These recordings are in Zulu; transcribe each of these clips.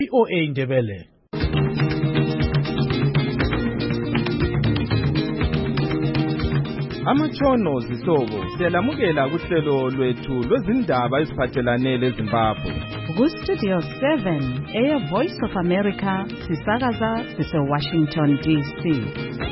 VOA Ndebele. Amatshono zihlobo siyalamukela kuhlelo lwethu lwezindaba eziphathelane leZimbabwe. Ku-Studio 7 Voice of America sisakaza sise-Washington DC.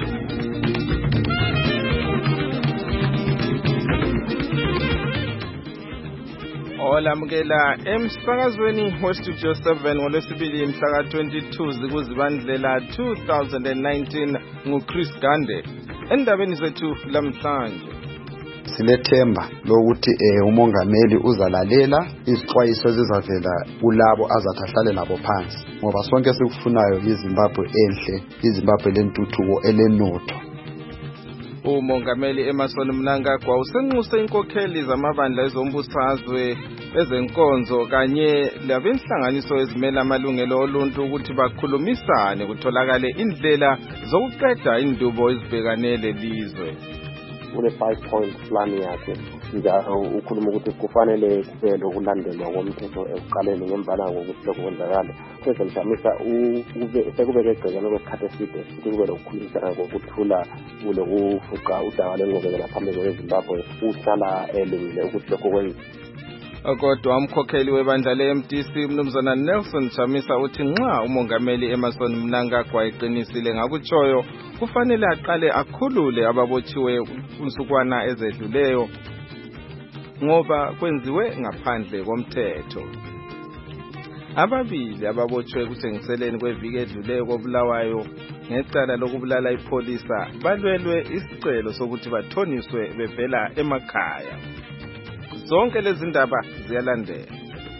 Olamukela emsakazweni weStudio 7 ngolwesibili mhla ka-22 zikuzibandlela 2019 nguChris Gande. Endabeni zethu lamhlanje silethemba lokuthi umongameli uzalalela izixwayiso ezizavela kulabo azathi ahlale nabo phansi, ngoba sonke sikufunayo iZimbabwe enhle, iZimbabwe lentuthuko elenotho. Umongameli Emmerson Mnangagwa usenxuse inkokheli zamabandla ezombusazwe ezenkonzo kanye labenhlanganiso ezimela amalungelo oluntu ukuthi bakhulumisane kutholakale indlela zokuqeda indubo ezibhekane lelizwe. Une 5-point plan yakhe njalo ukhuluma ukuthi kufanele kube lokulandelwa komthetho ekuqaleni ngembala ngokuthi lokho kwenzakala. Sezemhlamisa sekubeke egcekeni kwesikhathi eside futhi kube lokukhulumisana ngokuthula kule kufuqa udaba lengqubekela phambili kweZimbabwe uhlala elungile ukuthi lokho kwenziwe. Kodwa umkhokheli webandla le-MDC Mnumzana Nelson Chamisa uthi nxa umongameli Emmerson Mnangagwa eqinisile ngakutshoyo kufanele aqale akhulule ababotshiwe unsukwana ezedluleyo ngoba kwenziwe ngaphandle komthetho. Ababili ababotshiwe kusengiseleni kweviki edluleyo koBulawayo ngecala lokubulala ipholisa balwelwe isicelo sokuthi bathoniswe bevela emakhaya. Zonke lezi ndaba ziyalandela.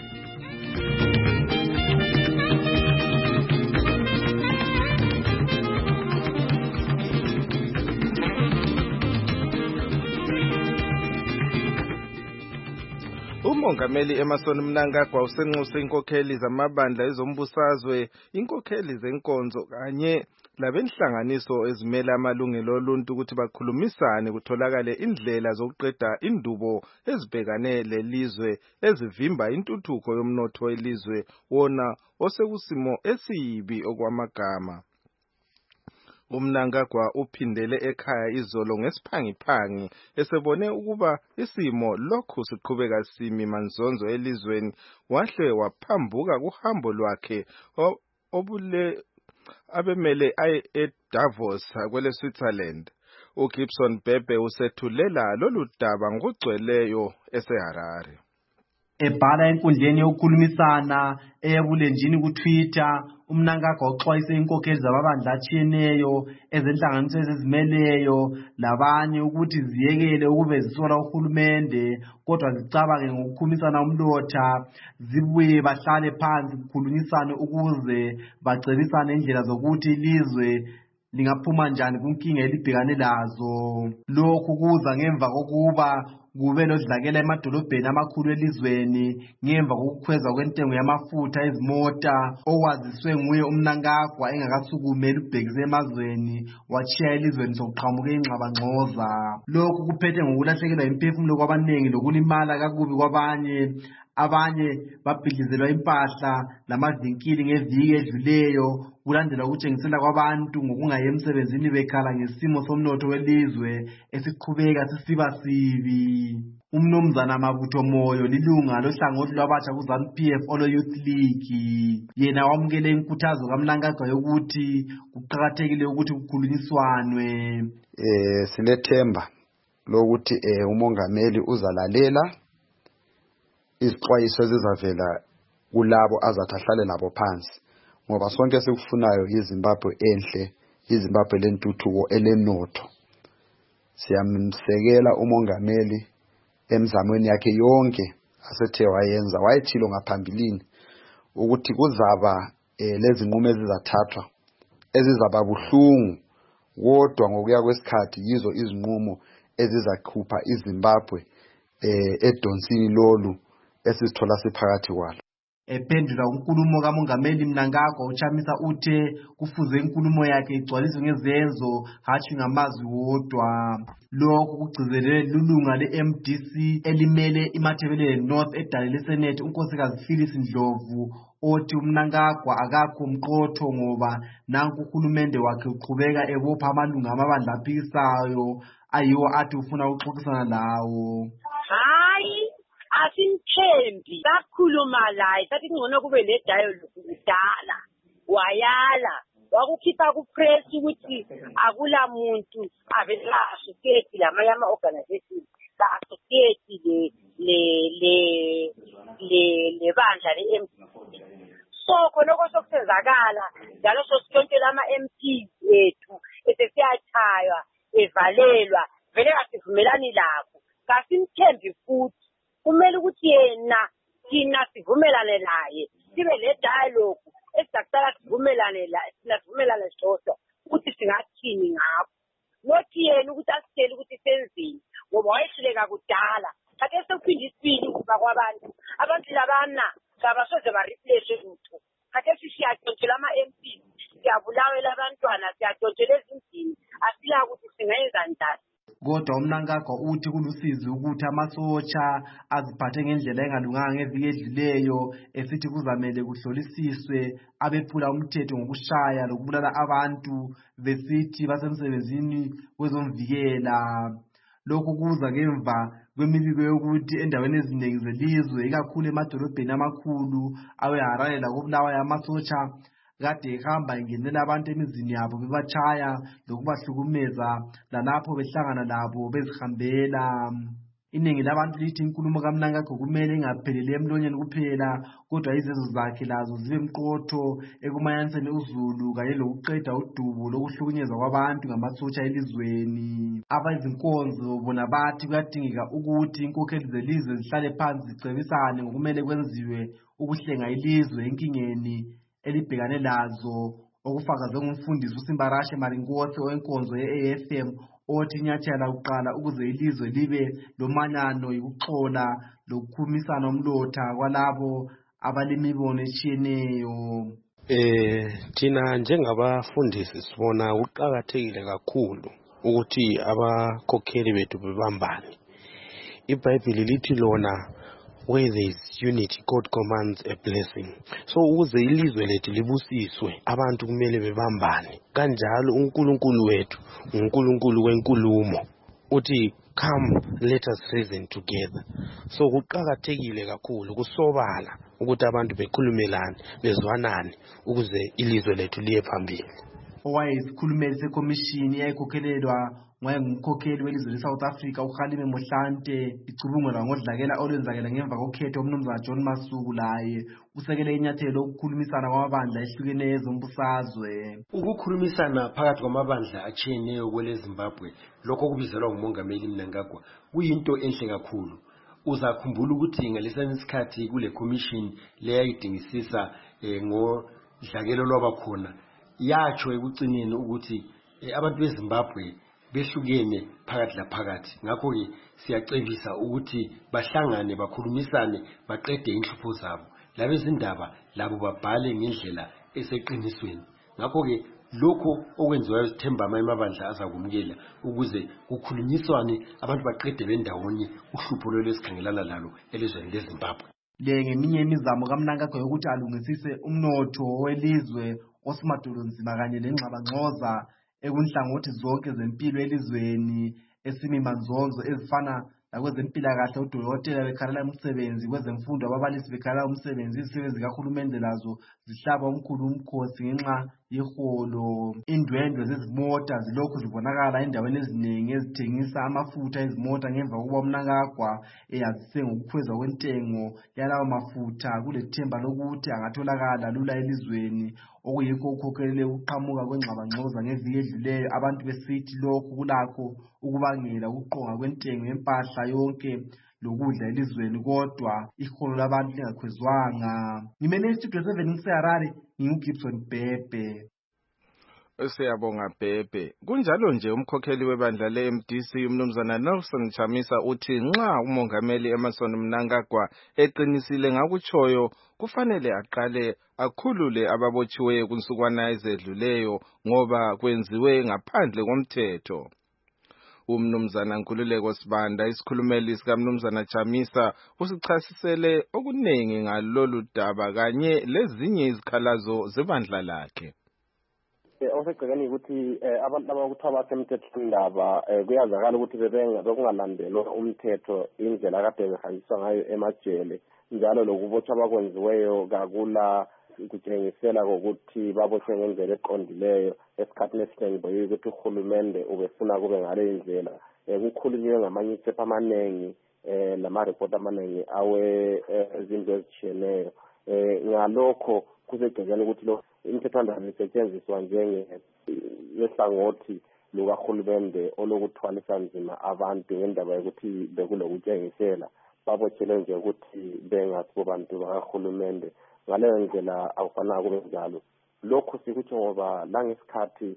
Umongameli Emmerson Mnangagwa usenxuse inkokheli zamabandla ezombusazwe, inkokheli zenkonzo kanye labenhlanganiso ezimela amalungelo oluntu ukuthi bakhulumisane kutholakale indlela zokuqeda indubo ezibhekane lelizwe ezivimba intuthuko yomnotho welizwe wona osekusimo esibi okwamagama. Umnangagwa uphindele ekhaya izolo ngesiphangiphangi esebone ukuba isimo lokhu siqhubeka simi manzonzo elizweni, wahle waphambuka kuhambo lwakhe abemele aye eDavos kwele Switzerland. uGibson Bhebhe usethulela lolu daba ngokugcweleyo eseHarare. Ebhala enkundleni yokukhulumisana ebulenjini kuTwitter, uMnangagwa uxwayise inkokheli zamabandla atshiyeneyo ezenhlanganiso ezizimeleyo labanye ukuthi ziyekele ukube zisola uhulumende kodwa zicabange ngokukhulumisana umlotha, zibuye bahlale phansi kukhulunyisane ukuze bacebisane indlela zokuthi ilizwe lingaphuma njani kunkinga elibhekane lazo. Lokhu kuza ngemva kokuba kube lodlakela emadolobheni amakhulu elizweni ngemva kokukhweza kwentengo yamafutha ezimota okwaziswe nguye uMnangagwa engakasukumeli ubhekise emazweni wachiya elizweni sokuqhamuke ingxabangxoza. Lokhu kuphethe ngokulahlekelwa imphefumulo kwabanengi lokulimala kakubi kwabanye. Abanye babhidlizelwa impahla lamavinkili ngeviki edluleyo kulandela ukutshengisela kwabantu ngokungayi emsebenzini bekhala ngesimo somnotho welizwe esiqhubeka sisiba sibi. Umnumzana Mabutho Moyo lilunga lohlangothi lwabatsha kuZANU-PF Olo Youth League. Yena wamukele inkuthazo kaMnangagwa yokuthi kuqakathekile ukuthi kukhulunyiswanwe. Silethemba lokuthi umongameli uzalalela izixwayiso ezizavela kulabo azathi ahlale nabo phansi, ngoba sonke sikufunayo iZimbabwe enhle, iZimbabwe lentuthuko elenotho. Siyamsekela umongameli emzamweni yakhe yonke asethe wayenza. Wayethilo ngaphambilini ukuthi kuzaba lezi nqumo ezizathathwa ezizaba buhlungu, kodwa ngokuya kwesikhathi yizo izinqumo ezizakhupha iZimbabwe edonsini lolu esizithola siphakathi kwalo. Ephendula unkulumo kamongameli Mnangagwa uChamisa uthe kufuze inkulumo yakhe igcwaliswe ngezenzo hatshi ngamazwi wodwa. Lokhu kugcizelele lulunga le-MDC elimele iMatabeleland North edale leSenate unkosikazi Phyllis Ndlovu othi uMnangagwa akakho mqotho ngoba nanku uhulumende wakhe uqhubeka ebopha amalunga amabandla aphikisayo ayiwo athi ufuna ukuxoxisana lawo. Hayi asimthembi sakhuluma laye sathi ngcono kube le dialogue kudala wayala wakukhipha ku-press ukuthi akula muntu avela associate lamanye ama-organization la-associate le bandla le-MDC. So khonoko sokusenzakala njalo sosithontela ama-MPs ethu esesiyachaywa evalelwa vele kasivumelani lakho kasimthembi futhi kumele ukuthi yena thina sivumelane naye sibe le dialogue esizaqala sivumelane sodwa ukuthi singathini ngakho nothi yena ukuthi asitshele ukuthi senzeni ngoba wayehluleka kudala kade sokuphinde isibili ukuba kwabantu abantu labana kabasoze ba-replace lutho kade siyathontshela ama-MP siyabulawela abantwana siyathontshela ezindlini asilazi ukuthi singayenza njani. Kodwa uMnangagwa uthi kulusizi ukuthi amasotsha aziphathe ngendlela engalunganga ngeviki edluleyo esithi kuzamele kuhlolisiswe abephula umthetho ngokushaya lokubulala abantu besithi basemsebenzini wezomvikela. Lokhu kuza ngemva kwemibiko yokuthi endaweni eziningi zelizwe ikakhulu emadolobheni amakhulu aweHarare lakoBulawayo amasotsha kade ehamba engenela abantu emizini yabo bebachaya lokubahlukumeza lalapho behlangana labo bezihambela. Iningi labantu lithi inkulumo kaMnangagwa kumele ingapheleli emlonyeni kuphela kodwa izenzo zakhe lazo zibe mqotho ekumayaniseni uzulu kanye lokuqeda udubo lokuhlukunyezwa kwabantu ngamasotsha elizweni. Abezinkonzo bona bathi kuyadingeka ukuthi inkokheli zelizwe zihlale phansi zicebisane ngokumele kwenziwe ukuhlenga ilizwe enkingeni elibhekane lazo okufakazwe ngumfundisi uSimbarashe Marinkosi owenkonzo ye-AFM othi inyathela lokuqala ukuze ilizwe libe lomanyano yikuxola lokukhulumisana umlotha kwalabo abalimibono etshiyeneyo. Thina njengabafundisi sibona kuqakathekile kakhulu ukuthi abakhokheli bethu bebambane. iBhayibheli lithi lona where there is unity, God commands a blessing. So ukuze ilizwe lethu libusiswe abantu kumele bebambane. Kanjalo uNkulunkulu wethu uNkulunkulu wenkulumo uthi come let us reason together. So kuqakathekile kakhulu kusobala ukuthi abantu bekhulumelane bezwanane ukuze ilizwe lethu liye phambili. Owayesikhulumeli sekomishini eyayikhokhelelwa ngumkhokheli welizwe leSouth Africa uKhalime Mohlante icubungulwa ngodlakela olwenzakela ngemva kokhetho umnumzana John Masuku laye usekele inyathelo lokukhulumisana kwamabandla ehlukeneyo ezombusazwe. Ukukhulumisana phakathi kwamabandla atshiyeneyo kwele Zimbabwe lokho kubizelwa ngumongameli Mnangagwa kuyinto enhle kakhulu. Uzakhumbula ukuthi ngalesana isikhathi kule commission leyayidingisisa ngodlakelo lwabakhona yatsho ekucineni ukuthi abantu beZimbabwe behlukene phakathi laphakathi. Ngakho ke siyacebisa ukuthi bahlangane bakhulumisane baqede inhlupho zabo. Labezindaba labo babhale ngendlela eseqinisweni. Ngakho ke lokho okwenziwayo sithemba amabandla azakumukela ukuze kukhulunyiswane abantu baqede bendawonye uhlupho lwesikhangelana lalo elizweni leZimbabwe. Le ngeminye imizamo kaMnangagwa yokuthi alungisise umnotho welizwe osimadolonzima kanye lengxabangxoza ekunhlangothi zonke zempilo elizweni esimimanzonzo ezifana nakwezempilakahle odokotela bekhalela umsebenzi, kwezemfundo ababalisi bekhalela umsebenzi, izisebenzi zikahulumende lazo zihlaba omkhulu umkhosi ngenxa yeholo. Indwendwe zezimota zilokhu zibonakala endaweni eziningi ezithengisa amafutha ezimota ngemva kokuba uMnangagwa eyazise ngokukhwezwa kwentengo yalawo mafutha kulethemba lokuthi angatholakala lula elizweni, okuyikho okukhokhelele ukuqhamuka kwengxabangxoza ngeviki edluleyo abantu besithi lokhu kulakho ukubangela ukuqonga kwentengo yempahla yonke lokudla elizweni kodwa iholo labantu lingakhwezwanga. Ngimele iStudio 7 ngiseHarare nginguGibson Bhebhe. Siyabonga Bhebhe. Kunjalo nje umkhokheli webandla le-MDC umnumzana Nelson Chamisa uthi nxa umongameli Emmerson Mnangagwa eqinisile ngakutshoyo kufanele aqale akhulule ababotshiweyo kunsukwana ezedluleyo ngoba kwenziwe ngaphandle komthetho. Umnumzana Nkululeko Sibanda isikhulumeli sikaMnumzana Chamisa usichasisele okuningi ngalolu daba kanye lezinye izikhalazo zebandla lakhe. Osegcekeni ukuthi abantu abakuthiwa basemthethweni ndaba kuyazakala ukuthi bekungalandelwa umthetho indlela kade behanjiswa ngayo emajele njalo lokubotshwa bakwenziweyo kakula kutshengisela ukuthi babotshwe ngendlela eqondileyo esikhathini esiningi ukuthi uhulumende ubefuna kube ngale indlela kukhulunywe ngamanyusepa amaningi nama-report amaningi izinto ezitshiyeneyo ngalokho kusegcekeni ukuthi lo imithethwandaba isetshenziswa njengehlangothi lukahulumende olokuthwalisa nzima abantu ngendaba yokuthi bekulokutshengisela babotshelwe nje ukuthi bengasibo bantu bakahulumende ngaleyo ndlela akufanele kube njalo. Lokhu sikuthi ngoba langesikhathi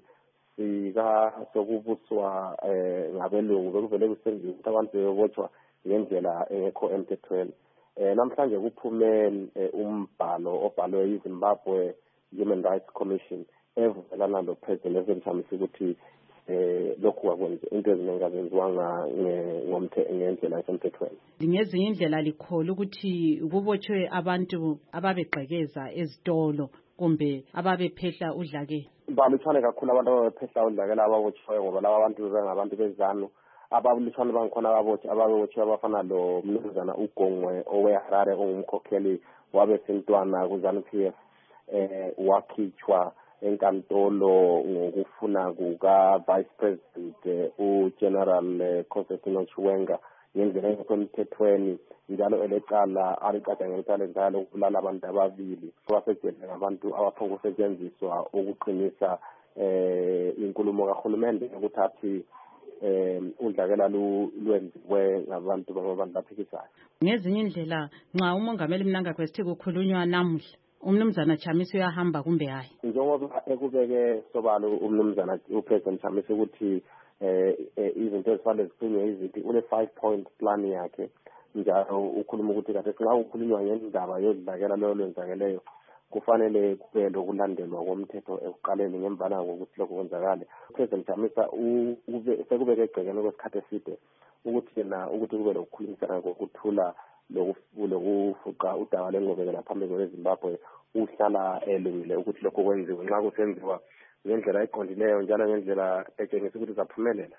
sokubuswa ngabelungu bekuvele kusenziwa ukuthi abantu bebotshwa ngendlela engekho emthethweni. Namhlanje kuphume umbhalo obhalwe yiZimbabwe Human Rights Commission evumelana loPresident Chamisa ukuthi lokhu akwenze into eziningi azenziwanga ngendlela esemthethweni. Ngezinye indlela likhola ukuthi kubotshwe abantu ababegqekeza ezitolo kumbe ababephehla udlake. Balutshwane kakhulu abantu ababephehla udlake laba ababotshwayo ngoba laba abantu bengabantu bezanu abalutshwane bangikhona ababotshwe abafana lo Mnumzana uGongwe oweHarare ongumkhokheli wabesintwana kuZANU-PF wakhitshwa enkantolo ngokufuna kuka Vice President uGeneral Constantino Chiwenga ngendlela engekho emthethweni njalo elecala alicada ngelicala njalo ukubulala abantu ababili abasejele ngabantu abaphonga ukusetshenziswa ukuqinisa inkulumo kahulumende ukuthi udlakela lwenziwe ngabantu baphikisayo. Ngezinye indlela nxa umongameli Mnangagwa sithi kukhulunywa namuhla uMnumzana Chamisa uyahamba kumbe hayi? Njengoba ekubeke sobala uMnumzana uPresident Chamisa ukuthi izinto ezifanele zikhulunywe izithi une 5-point plan yakhe njalo ukhuluma ukuthi kade singa ukukhulunywa ngendaba yodlakela leyo lwenzakeleyo kufanele kube lokulandelwa komthetho ekuqaleni ngembala ngokuthi lokho kwenzakale. uPresident Chamisa sekubeke egcekeni kwesikhathi eside ukuthi kube lokukhulumisana ngokuthula lokufuqa udaba lengqubekela phambili kweZimbabwe uhlala elungile ukuthi lokho kwenziwe nxa kusenziwa ngendlela eqondileyo njalo ngendlela etshengisa ukuthi zaphumelela.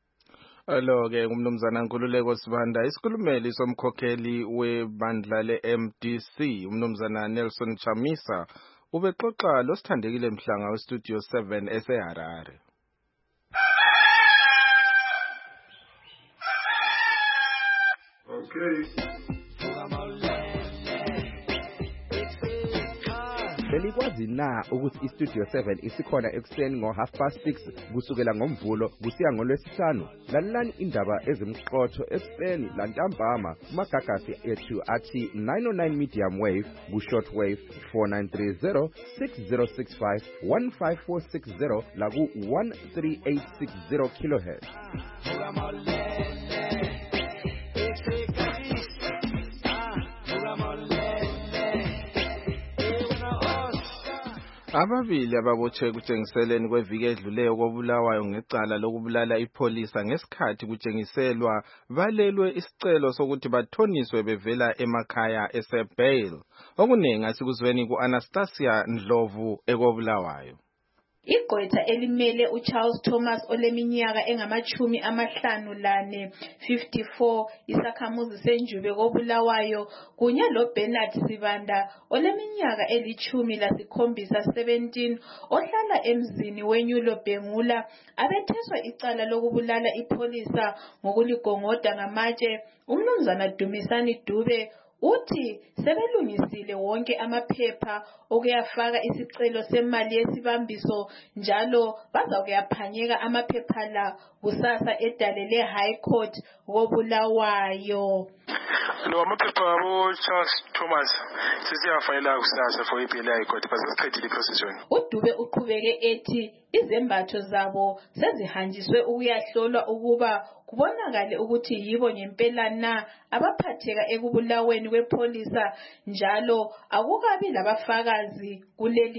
Lo-ke uMnumzana Nkululeko Sibanda isikhulumeli somkhokheli webandla le-MDC uMnumzana Nelson Chamisa ubexoxa losithandekile Mhlanga weStudio 7 eseHarare. Okay. Belikwazi na ukuthi iStudio 7 isikhona ekuseni ngo6:30 kusukela ngoMvulo kusiya ngoLwesihlanu? Lalelani indaba ezimqotho ekuseni lantambama magagasi ethu athi 909 medium wave ku-short wave 4930 6065 15460 laku 13860 kilohertz. Ababili ababotshwe kutshengiseleni kweviki edluleyo kobulawayo ngecala lokubulala ipholisa ngesikhathi kutshengiselwa balelwe isicelo sokuthi bathoniswe bevela emakhaya esebail. Okuningi asikuzweni ku-Anastasia Ndlovu ekobulawayo. Igqwetha elimele uCharles Thomas oleminyaka engama-54 isakhamuzi senjube kobulawayo kunye loBernard Sibanda oleminyaka 17 ohlala emzini weNyulo Bengula abetheswa icala lokubulala ipholisa ngokuligongoda ngamatshe. uMnumzana Dumisani Dube uthi sebelungisile wonke amaphepha okuyafaka isicelo semali yesibambiso njalo bazakuyaphanyeka amaphepha la kusasa edalele High Court kobulawayo. Lo amaphepha abo Charles Thomas sisiyafayela kusasa for iBail High Court bazaziqedile iprocession. uDube uqhubeke ethi izembatho zabo sezihanjiswe ukuyahlolwa ukuba kubonakale ukuthi yibo ngempela na abaphatheka ekubulaweni kwepolisa njalo akukabi labafakazi kuleli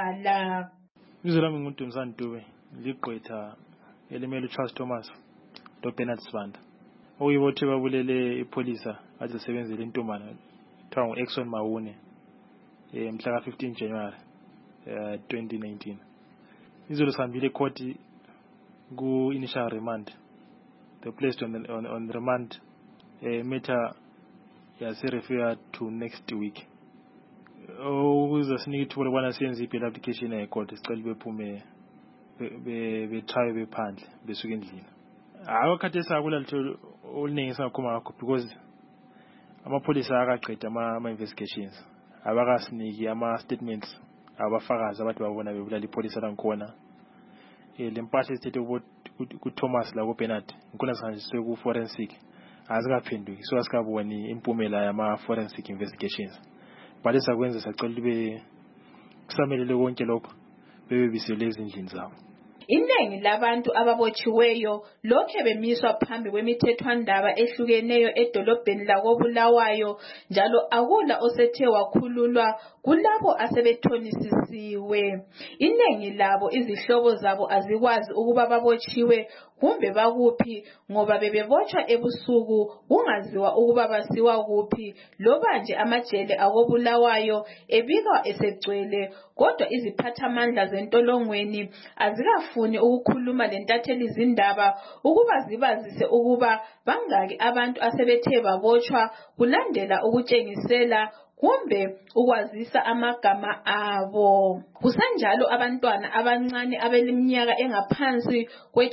cala. Izwe lami nguDumisani Dube ligqwetha elimele uCharles Thomas lo Bernard Sibanda okuyibothi babulele ipolisa azisebenzele intombazana kuthiwa ngu-Exxon Mawune mhla ka 15 January 2019. Izolo sihambile ecourt ku-initial remand. They placed on remand. Matter yase-refer to next week. Uzasinika ithuba lokubana siyenze i-bail application ecourt sicela bephume betraye bephandle besuke endlini. Akukhathesi akulalitho oluningi esingakhuluma ngakho because amapolisa akaqeda ama-investigations. Abakasiniki ama-statements abafakazi abathi babona bebulala ipolisa langikhona. Le mpahla esithethe ku-Thomas la ku-Bernard inkona sihanjiswe ku-forensic azikaphenduki so asikaboni impumela yama-forensic investigations. Bale sakwenza sacela libe kusamelele konke lokho bebe bisele ezindlini zabo. Iningi labantu ababotshiweyo lokhe bemiswa phambi kwemithethwandaba ehlukeneyo edolobheni lakoBulawayo njalo akula osethe wakhululwa kulabo asebethonisisiwe. Iningi labo izihlobo zabo azikwazi ukuba babotshiwe kumbe bakuphi ngoba bebebotshwa ebusuku kungaziwa ukuba basiwa kuphi loba nje amajele akoBulawayo ebikwa esegcwele kodwa iziphathamandla zentolongweni azikafuni ukukhuluma lentatheli izindaba ukuba zibazise ukuba bangaki abantu asebethe babotshwa kulandela ukutshengisela kumbe ukwazisa amagama abo. Kusenjalo abantwana abancane abeliminyaka engaphansi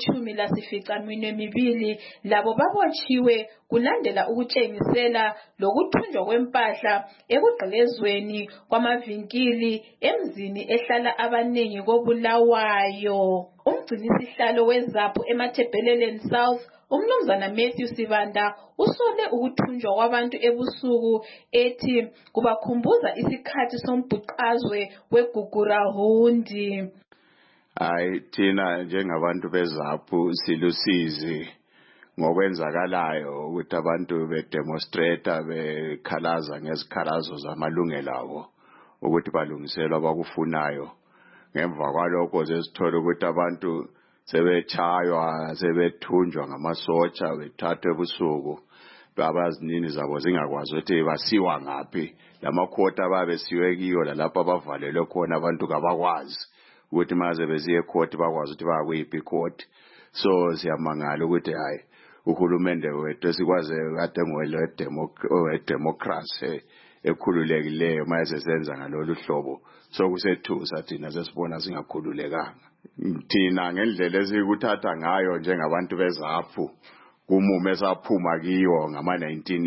kwe-12 labo babotshiwe kulandela ukutshengisela lokuthunjwa kwempahla ekugqekezweni kwamavinkili emzini ehlala abanengi koBulawayo. Umgcinisihlalo wezaphu eMathebheleleni South Umnumzana Matthew Sibanda usole ukuthunjwa kwabantu ebusuku ethi kubakhumbuza isikhathi sombhuqazwe weGugurahundi. Thina njengabantu bezaphu silusizi ngokwenzakalayo ukuthi abantu bedemonstrate bekhalaza ngezikhalazo zamalungelo abo ukuthi balungiselwa abakufunayo. Ngemva kwalokho sesithola ukuthi abantu sebetshaywa sebethunjwa ngamasotsha bethathwe ebusuku abazinini zabo zingakwazi ukuthi basiwa ngaphi lamakhoti ababesiwe kiyo lalapho abavalelwe khona abantu kabakwazi ukuthi maze beziye ecourt bakwazi ukuthi bakuyiphi icourt. So siyamangala ukuthi hayi uhulumende wethu sikwaze kade ngowele democracy ekhululekileyo mase senza ngalolu hlobo so kusethusa thina sesibona singakhululekanga. Thina ngendlela esikuthatha ngayo njengabantu bezaphu kumume saphuma kiyo ngama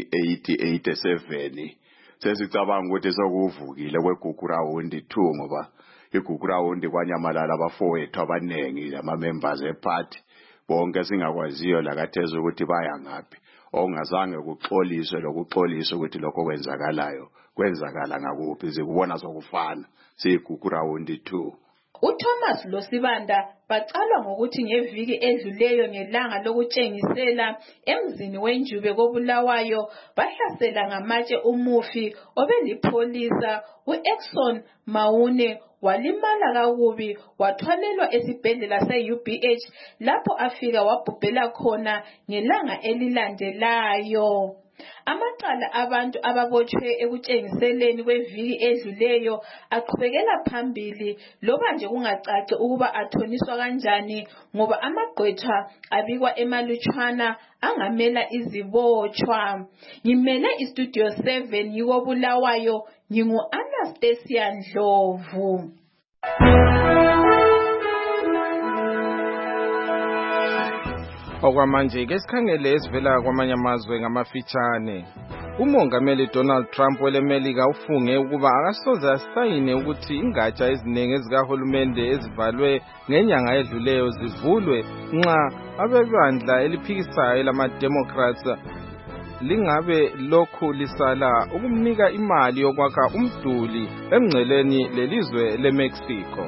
1987 sesicabanga ukuthi sokuvukile kweGugurahundi 2 ngoba iGugurahundi kwanyamalala abafowethu abanengi lama members eparty bonke singakwaziyo lakatheza ukuthi baya ngaphi ongazange kuxoliswe lokuxolisa ukuthi lokho kwenzakala ngakuphi sikubona sokufana siGugurahundi 2. uThomas loSibanda bacalwa ngokuthi ngeviki edluleyo ngelanga lokutshengisela emzini wenjube koBulawayo bahlasela ngamatshe umufi obelipholisa uExxon Mawune walimala kakubi wathwalelwa esibhedlela se-UBH lapho afika wabhubhela khona ngelanga elilandelayo. Amacala abantu ababotshwe ekutshengiseleni kweviki edluleyo aqhubekela phambili loba nje kungacaci ukuba athoniswa kanjani ngoba amagqwetha abikwa emalutshwana angamela izibotshwa. Ngimele iStudio 7 yikoBulawayo ngingu-Anastasia Ndlovu. Okwamanje ke sikhangele esivela kwamanye amazwe ngamafitshane. Umongameli Donald Trump welemelika ufunge ukuba akasoze asayine ukuthi ingatsha eziningi ezikahulumende ezivalwe ngenyanga edluleyo zivulwe nxa abebandla eliphikisayo lama-Democrats lingabe lokhu lisala ukumnika imali yokwakha umduli emngceleni lelizwe leMexico.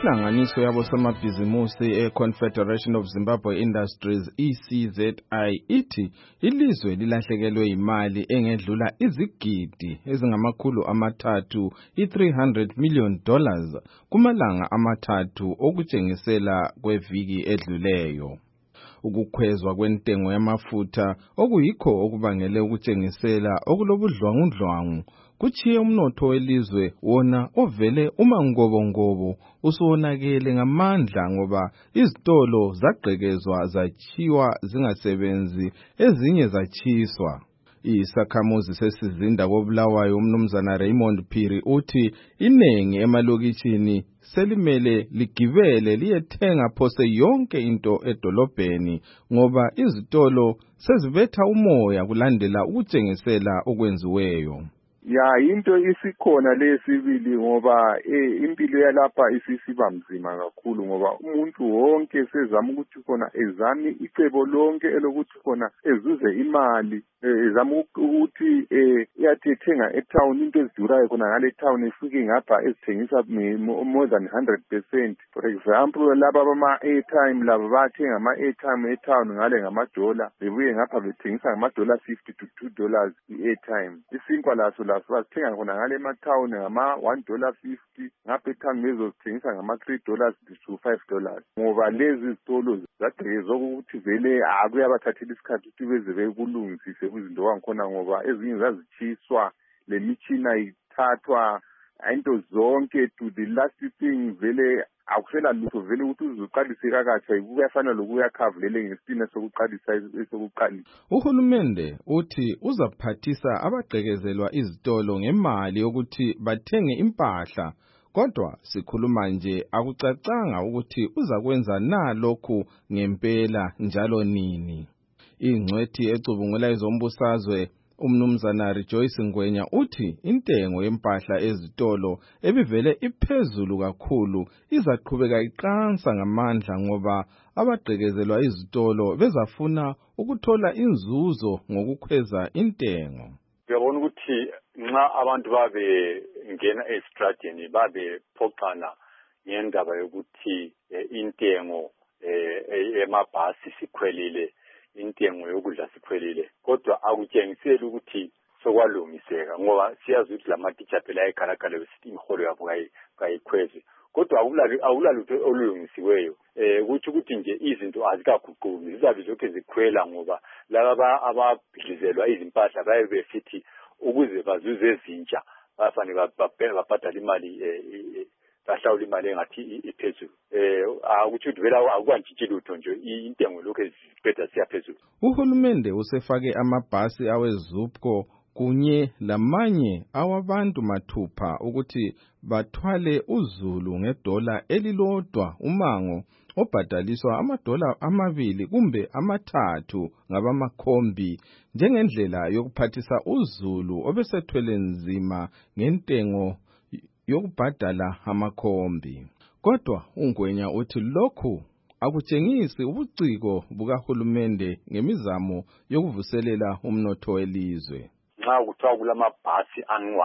Inhlanganiso yabosomabhizimusi eConfederation of Zimbabwe Industries ECZI ithi ilizwe lilahlekelwe imali engedlula izigidi ezingama300 $300 million kumalanga amathathu okutshengisela kweviki edluleyo. Ukukhwezwa kwentengo yamafutha okuyikho okubangele ukutshengisela okulobudlwangudlwangu kuchiye umnotho welizwe wona ovele umangobongobo usonakele ngamandla ngoba izitolo zagqekezwa zachiwa zingasebenzi ezinye zachiswa. Isakhamuzi sesizinda koBulawayo umnumzana Raymond Phiri uthi inengi emalokitshini selimele ligibele liyethenga phose yonke into edolobheni ngoba izitolo sezibetha umoya kulandela ukutshengisela okwenziweyo. Ya into isikhona lesibili ngoba impilo yalapha isisiba mzima kakhulu ngoba umuntu wonke sezama ukuthi khona ezami icebo lonke elokuthi khona ezuze imali ezama ukuthi iyathenga etown into ezidurayo khona ngale town efike ngapha ezithengisa more than 100%. For example laba bama airtime laba bathenga ama airtime etown ngale ngamadola bebuye ngapha bethengisa ngamadola $50 to $2 i-airtime. Isinkwa laso basithenga khona ngale ema-town ngama$1.50 ngapha etown bezozithengisa ngama-$3 to $5 ngoba lezi zitolo zagqekezwa ukuthi vele akuyabathathela isikhathi ukuthi beze bekulungisise izinto wangikhona ngoba ezinye zazichiswa le mitshina ithathwa into zonke to the last thing vele akusela lutho vele ukuthi uzuqalise kakatsha kuyafana lokuyakhavulele ngesina sokuqalisa esokuqalisa. Uhulumende uthi uzaphathisa abagqekezelwa izitolo ngemali yokuthi bathenge impahla kodwa sikhuluma nje akucacanga ukuthi uzakwenza na lokhu ngempela njalo nini. Ingcwethi ecubungula izombusazwe umnumzana Rejoice Ngwenya uthi intengo yempahla ezitolo ebivele iphezulu kakhulu izaqhubeka iqansa ngamandla ngoba abagqekezelwa izitolo bezafuna ukuthola inzuzo ngokukhweza intengo. Ngiyabona ukuthi nxa abantu babe ngena estradini babe phoqana ngendaba yokuthi intengo emabhasi sikhwelile intengo yokudla sikhwelile kodwa akutshengiseli ukuthi sokwalungiseka ngoba siyazi ukuthi lamatitsha phela ayikhalakhala besithi imiholo yabo kayikhwezi kodwa awulalutho olungisiweyo ukuthi ukuthi nje izinto azikaguquki zizabe lokho zikhwela ngoba laba ababhidlizelwa izimpahla baye besithi ukuze bazuze ezintsha bafanele babhadale imali bahlawula imali engathi iphezulu ukuthi vele akwantshintshi lutho nje intengo lokho ezibhedla siyaphezulu. Uhulumende usefake amabhasi awezupco kunye lamanye awabantu mathupha ukuthi bathwale uzulu ngedola elilodwa umango obhadaliswa $2 kumbe $3 ngabamakhombi njengendlela yokuphathisa uzulu obesethwele nzima ngentengo yokubhadala amakhombi. Kodwa uNgwenya uthi lokhu akutshengisi ubuciko bukahulumende ngemizamo yokuvuselela umnotho welizwe. Nxa kuthiwa kulamabhasi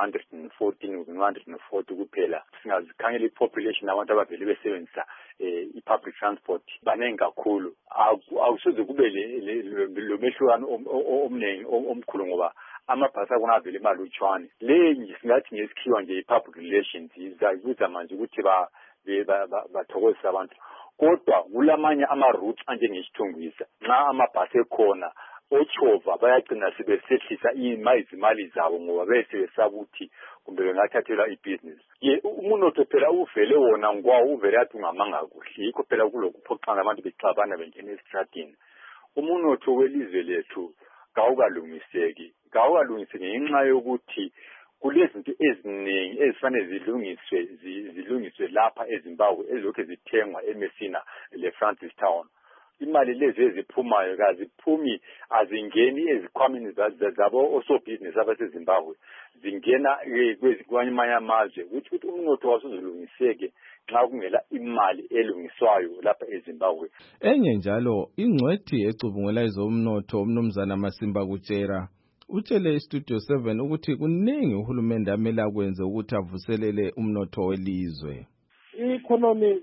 angu-140 kuphela singazikhangela ipopulation abantu abavele besebenzisa i-public transport banengi kakhulu akusoze kube lomehlukano omningi omkhulu ngoba amabhasi akona avele malutshwane le nje singathi ngesikhiwa nje i-public relations izayibuza manje ukuthi bathokozisa abantu kodwa kulamanye ama-routes anjengesithungwisa nxa amabhasi ekhona ochova bayagcina sebesehlisa izimali zabo ngoba besebesaba ukuthi kumbe bengathathelwa ibhizinisi. Umunotho phela uvele wona ngwawo uvele athi ungamanga kuhle yikho phela kulokuphoxana abantu bexabana bengena esitradini. Umunotho welizwe lethu kawukalungiseki ngenxa yokuthi kulezinto eziningi ezifanele zilungiswe lapha eZimbabwe ezilokhu zithengwa eMessina leFrancis Town. Imali lezi eziphumayo kaziphumi azingeni ezikhwameni zabo osobhizinisi abaseZimbabwe zingena kwamanye amazwe ukuthi umnotho wasuzulungiseke nxa kungela imali elungiswayo lapha eZimbabwe. Enye njalo ingcwethi ecubungula izomnotho umnumzana Masimba Kutshera utshele iStudio 7 ukuthi kuningi uhulumende amele akwenze ukuthi avuselele umnotho welizwe. I-economy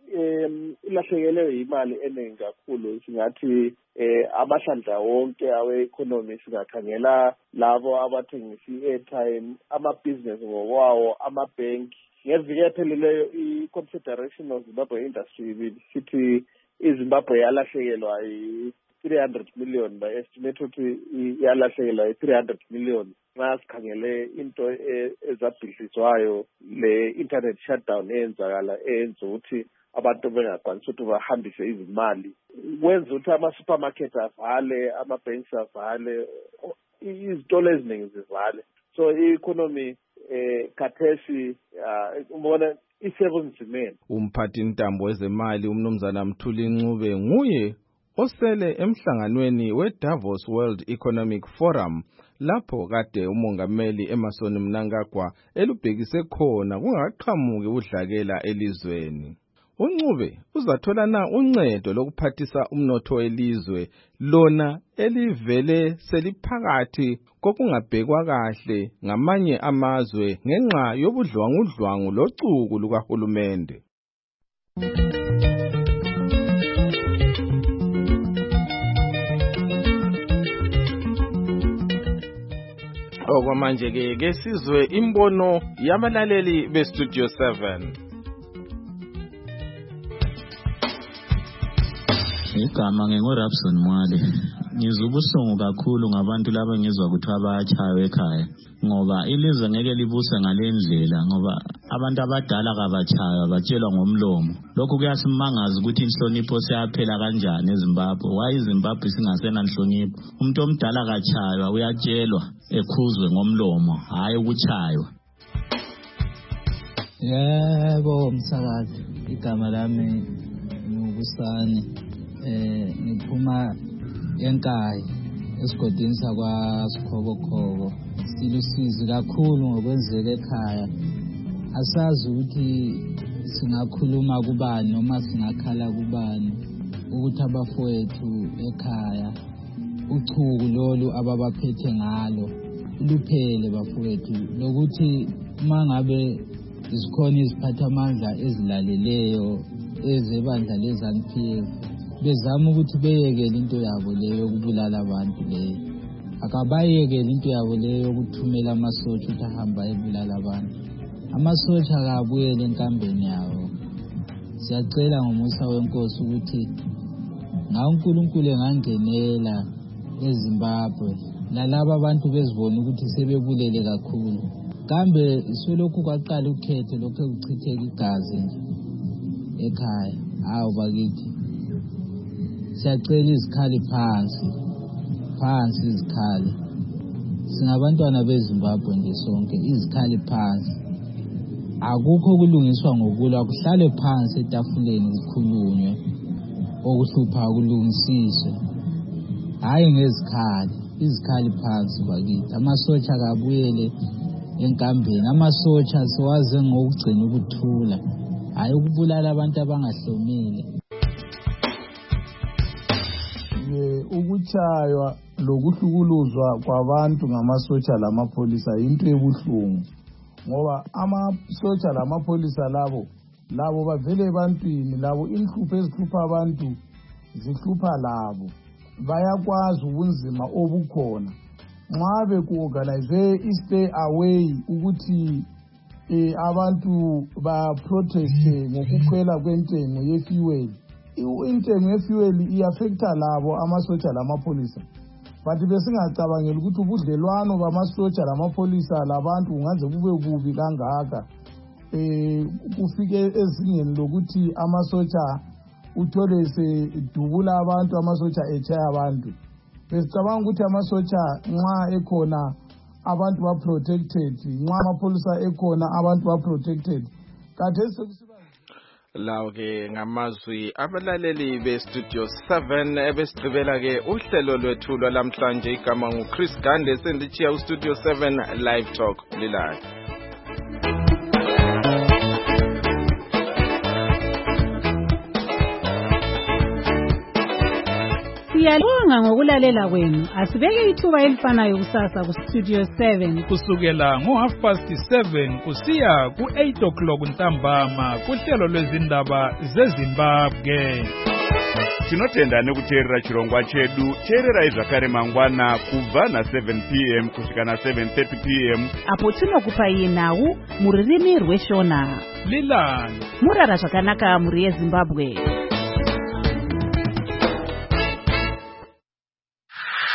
ilahlekelwe imali eningi kakhulu singathi amahlandla wonke awe-economy singakhangela labo abathengisa i-airtime, amabhizinesi ngokwawo, amabhenki. Ngeviki epheleleyo i-Confederation of Zimbabwe Industry sithi iZimbabwe yalahlekelwa i-300 million, by-estimate ukuthi yalahlekelwa i-300 million nxa sikhangele into ezabhidlizwayo le-internet shutdown eyenza ukuthi abantu bengakwanisi ukuthi bahambise izimali, kwenza ukuthi ama-supermarket avale, ama-banks avale, izitolo eziningi zivale. So i-economy khathesi ubona isebunzimeni. Umphathi intambo wezemali umnumzana Mthuli Ncube nguye osele emhlanganweni we-Davos World Economic Forum lapho kade umongameli Emmerson Mnangagwa elubhekise khona kungaqhamuki udlakela elizweni. uNcube uzathola na uncedo lokuphathisa umnotho welizwe lona elivele seliphakathi kokungabhekwa kahle ngamanye amazwe ngenxa yobudlwangudlwangu locuku lukahulumende. Okwamanje ke sizwe imbono yabalaleli beStudio 7. Igama ngingoRabson Mwale. Ngizubuhlungu kakhulu ngabantu laba ngizwa ukuthi abayachayo ekhaya ngoba ilizwe ngeke libuse ngalendlela ngoba abantu abadala kabachaywa batshelwa ngomlomo. Lokho kuyasimangaza ukuthi inhlonipho seyaphela kanjani eZimbabwe. Why iZimbabwe singasena inhlonipho? Umuntu omdala kachaywa uyatshelwa ekhuzwe ngomlomo hayi ukuchaywa. Yebo msakazi, igama lami ngubusane. Ngiphuma enkaya esigodini sakwaSikhokhokhoko. Silusizi kakhulu ngokwenzeka ekhaya. Asazi ukuthi singakhuluma kubani noma singakhala kubani ukuthi abafowethu ekhaya uchuku lolu ababaphethe ngalo luphele bafowethu, lokuthi uma ngabe zikhona iziphathamandla ezilaleleyo ezebandla leZANU-PF bezama ukuthi beyekele into yabo leyo ukubulala abantu leyo, akabayekele into yabo leyo yokuthumela amasotsha ukuthi ahamba ebulala abantu. Amasotsha akabuyele enkambeni yawo. Siyacela ngomusa wenkosi ukuthi uNkulunkulu engangenela eZimbabwe nalabo abantu bezibona ukuthi sebebulele kakhulu, kambe solokhu kwaqala ukhethe lokho ukuchitheka igazi nje ekhaya. Hawu bakithi, siyacela izikhali phansi izikhali. Singabantwana beZimbabwe nje sonke, izikhali phansi. Akukho kulungiswa ngokulwa, kuhlale phansi etafuleni kukhulunywe okuhlupha kulungisiswe, hayi ngezikhali. Izikhali phansi bakithi. Amasotsha kabuyele enkambeni. Amasotsha siwaze ngokugcina ukuthula, hayi ukubulala abantu abangahlomile. Ukuchaywa lokuhlukuluzwa kwabantu ngamasotsha lamapholisa into ebuhlungu ngoba amasotsha lamapholisa labo bavele ebantwini, labo inhlupho ezihlupha abantu zihlupha labo, bayakwazi ubunzima obukhona. Nxa beku-organize i-stay away ukuthi abantu ba-proteste ngokukhwela kwentengo ye-fuel, intengo ye-fuel i-affecta labo amasotsha lamapholisa. But besingacabangela ukuthi ubudlelwano bamasotsha lamapholisa labantu kungaze kube bubi kangaka, kufike ezingeni lokuthi amasotsha uthole sedubula abantu, amasotsha echaya abantu. Besicabanga ukuthi amasotsha nxa ekhona abantu ba-protected, nxa amapholisa ekhona abantu ba-protected. Kathesi lawo ke ngamazwi abalaleli beStudio 7 ebesigqibela ke uhlelo lwethu lwalamhlanje. Igama nguChris Gande, sendichiya uStudio 7 Live Talk lilahle. Siyabonga ngokulalela kwenu. Asibeke ithuba elifanayo kusasa ku Studio 7 kusukela ngo7:30 kusiya ku8 ntambama kuhlelo lwezindaba zeZimbabwe. Tinotenda nekuteerera chirongwa chedu. Teererai zvakare mangwana kubva na7 p.m. kusvika na7:30 p.m. apo tinokupai nhau mururimi rweshona. Lilani murara zvakanaka muri yeZimbabwe.